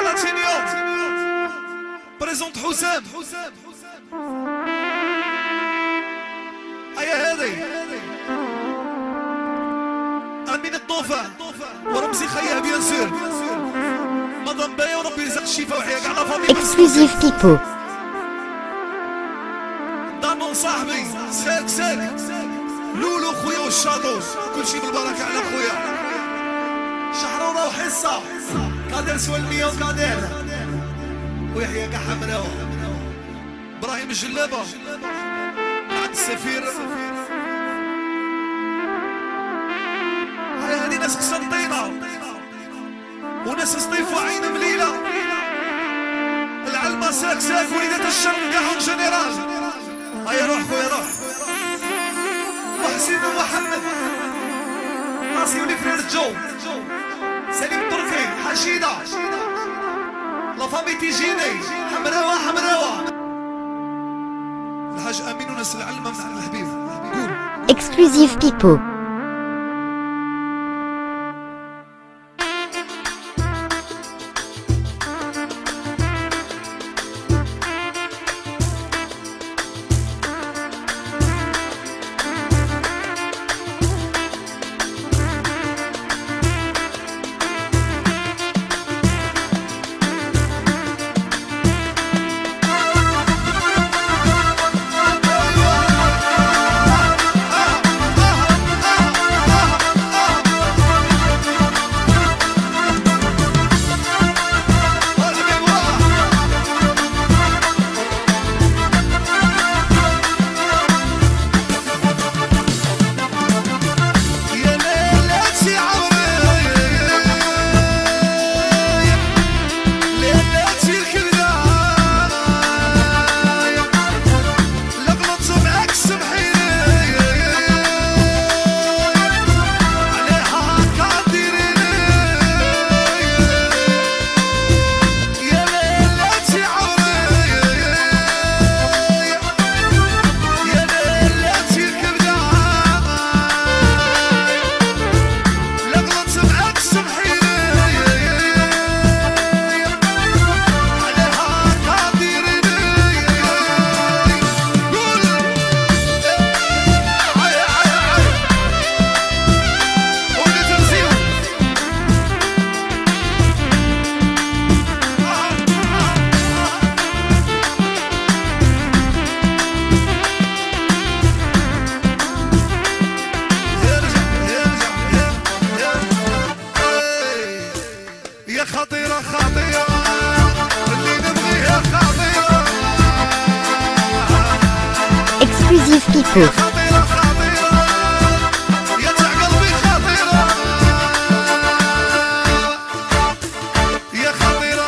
بلاتينيوم بريزونت حسام. هيا هذي امين الطوفه ورمزي خيا بيان سور مدام بايا وربي يرزق الشفاء وحياه كاع لا فامي. اكسكلوزيف كيبو ضامن صاحبي ساك لولو خويا والشاطو كلشي بالبركه على خويا شحروره وحصه قادر سوى المية وقادر ويحيى كاع حمراو ابراهيم الجلابه عند السفير. هذه ناس قسنطينه وناس سطيفوا عين مليله العلمه ساك وليدات الشرق كاعهم جنرال. هيا روح خويا روح وحسين ومحمد ناصي ولفرير جو سليم تركي حشيده لا فامي تيجيني حمراوه الحاج امين وناس العلمه من الحبيب. قول اكسكلوزيف كيبو خطيرة اللي نبغيها خطيرة. اكسكلوزيف كيبو خطيرة يا تاع قلبي خطيرة يا خطيرة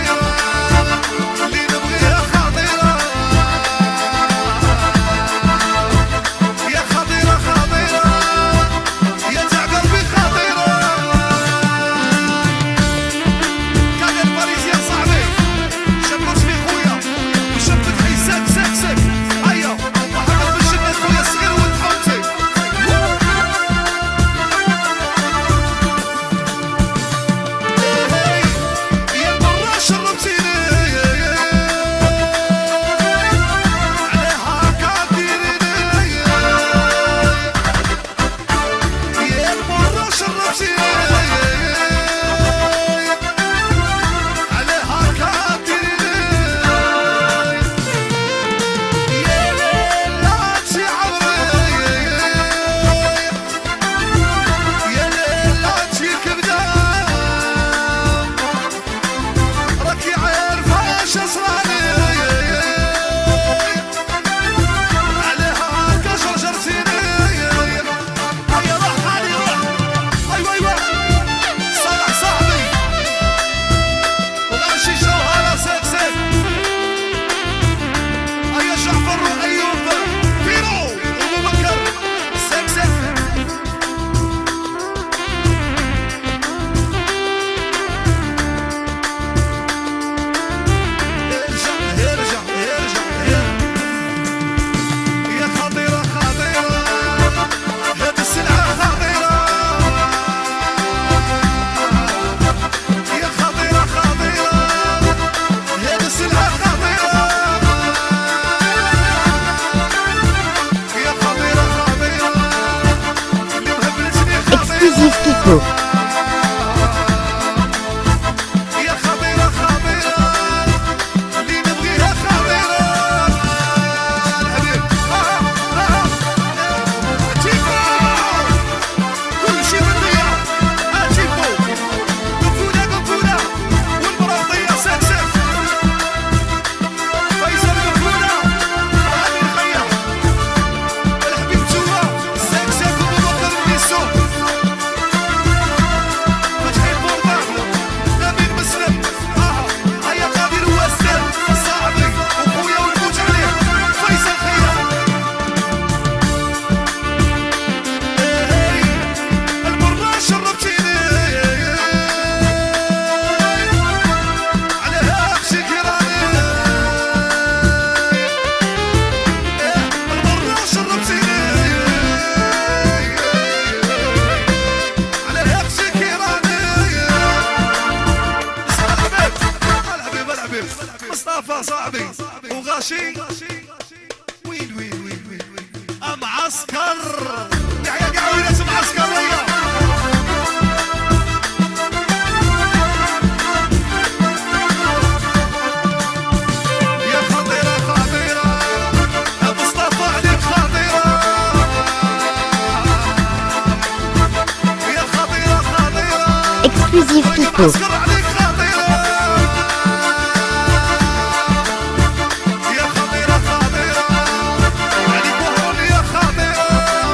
اللي نبغيها خطيرة يا خطيرة يا تاع قلبي خطيرة. كان باريس يا صاحبي شبت في خويا وشبت في ساك هيا محمد بالجنة خويا Exclusive Pipo. يا خضيرة خضيرة اللي نبغيها خضيرة الحبيب تيبو كل شي مضيع تيبو قنفونة والمراطية سكسك فيصل قنفونة هاني الخياط الحبيب جوا سكسك وبوكر النسو فتحي البربر نبيل مسلم هيا قادر واسر صاحبي وخويا ونموت عليه فيصل خياط المرة شربتيني على هاك سكراني المرة شربتيني على هاك سكراني الحبيب مصطفى صاحبي وغاشي وين معسكر يا ناس معسكرية يا خطيرة خطيرة يا مصطفى عليك خطيرة يا خطيرة خطيرة Exclusive Pipo. معسكر عليك خطيرة يا خطيرة خطيرة عليك وهون يا خطيرة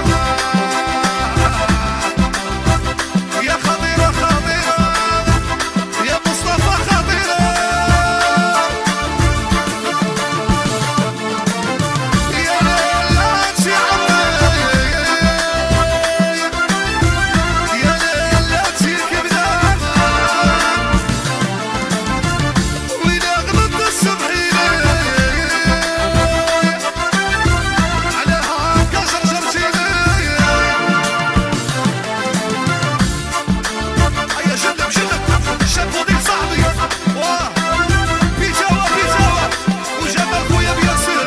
يا خطيرة خطيرة يا مصطفى خطيرة يا ليلات يا عمي يا ليلات الكبدان وإذا غلطت الصبحين على هاكا شرشرتيني هيا جلب شاب فضيل صاحبي واه بيتاوة وجمال خويا بياسر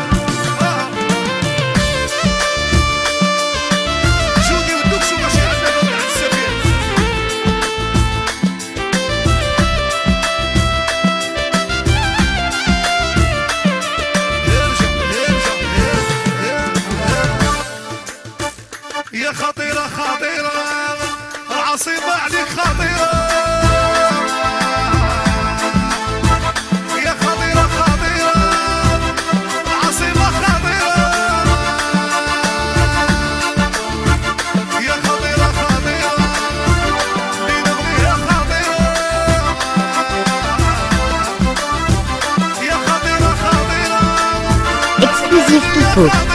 جودي والدوكسو ماشي عندنا من عند السفير يا خطيرة خطيرة العاصمة عليك خطيرة يا خطيرة خطيرة العاصمة خطيرة يا خطيرة خطيرة اللي نبغيها خطيرة يا خطيرة خطيرة Exclusive Pipo.